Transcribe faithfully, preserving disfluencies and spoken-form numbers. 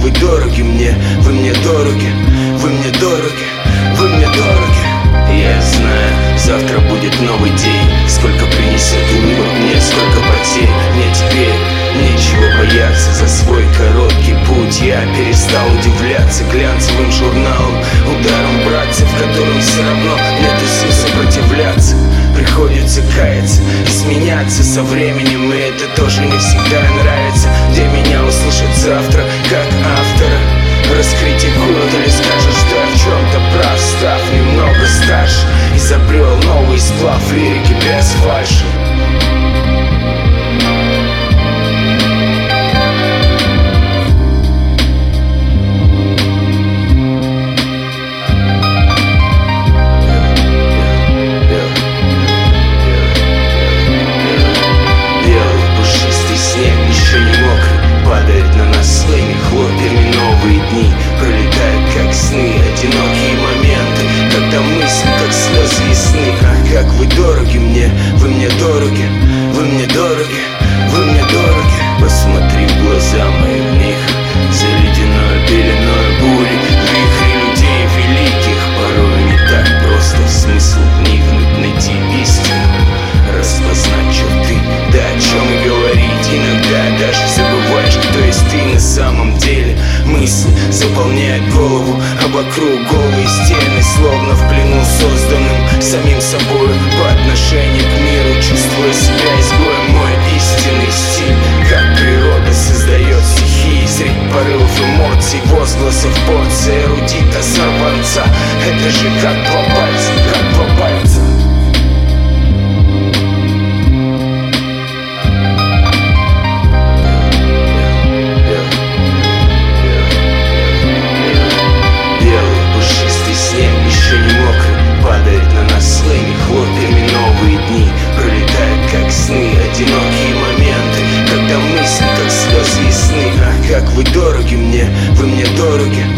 вы дороги мне, вы мне дороги, вы мне дороги, вы мне дороги. Я знаю, завтра будет новый день. Сколько принесет улыбок мне, сколько потерь. Мне теперь нечего бояться. За свой короткий путь я перестал удивляться глянцевым журналом, ударом братцев, которым все равно нет сил сопротивляться. Приходится каяться и сменяться со временем, и это тоже не всегда нравится. Где меня услышат завтра как автора, раскритикуют или скажут, что я в чем-то прав, став немного старше. Изобрел новый сплав лирики без фальши. Падает на нас своими хлопьями новые дни. Пролетают как сны, одинокие моменты, когда мысли как слезы и сны. Ах, как вы дороги мне, вы мне дороги, вы мне дороги, вы мне дороги. Посмотри в глаза мои, в них за ледяной пеленой бури. Вихри людей великих, порой не так просто в смысл вникнуть, найти истину, распознать черты, да о чем и говорить. Иногда даже забываешь, кто есть ты на самом деле. Мысли заполняют голову, а вокруг голые стены, словно в плену созданным самим собой по отношению к миру. Чувствуя себя изгоем, мой истинный стиль, как природа создает стихии, средь порывов эмоций, возгласов, порции эрудита, сорванца. Это же как два пальца, как два пальца. Еще не мокрый, падает на нас своими хлопьями новые дни. Пролетают как сны, одинокие моменты, когда мысли как слезы и сны. Ах, как вы дороги мне, вы мне дороги,